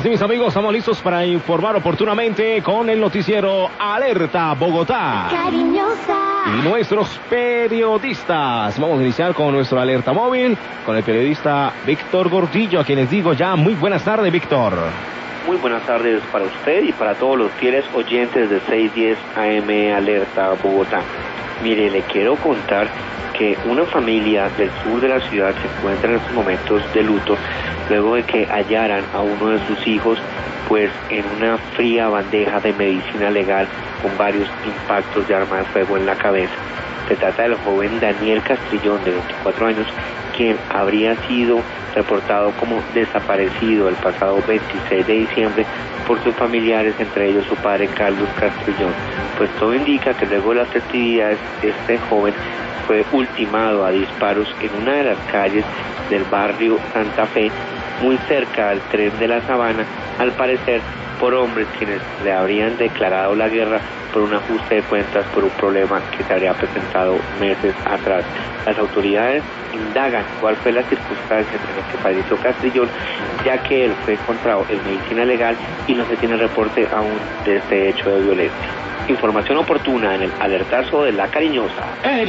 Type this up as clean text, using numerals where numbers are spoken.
amigas y mis amigos, estamos listos para informar oportunamente con el noticiero Alerta Bogotá. Cariñosa. Y nuestros periodistas. Vamos a iniciar con nuestro alerta móvil, con el periodista Víctor Gordillo, a quien les digo ya muy buenas tardes, Víctor. Muy buenas tardes para usted y para todos los fieles oyentes de 610 AM Alerta Bogotá. Mire, le quiero contar que una familia del sur de la ciudad se encuentra en estos momentos de luto luego de que hallaran a uno de sus hijos pues en una fría bandeja de medicina legal con varios impactos de arma de fuego en la cabeza. Se trata del joven Daniel Castrillón, de 24 años, quien habría sido reportado como desaparecido el pasado 26 de diciembre por sus familiares, entre ellos su padre Carlos Castrillón. Pues todo indica que luego de las festividades este joven fue ultimado a disparos en una de las calles del barrio Santa Fe, muy cerca al tren de la Sabana, al parecer por hombres quienes le habrían declarado la guerra por un ajuste de cuentas por un problema que se habría presentado meses atrás. Las autoridades indagan cuál fue la circunstancia en la que falleció Castrillón, ya que él fue encontrado en medicina legal y no se tiene reporte aún de este hecho de violencia. Información oportuna en el alertazo de La Cariñosa.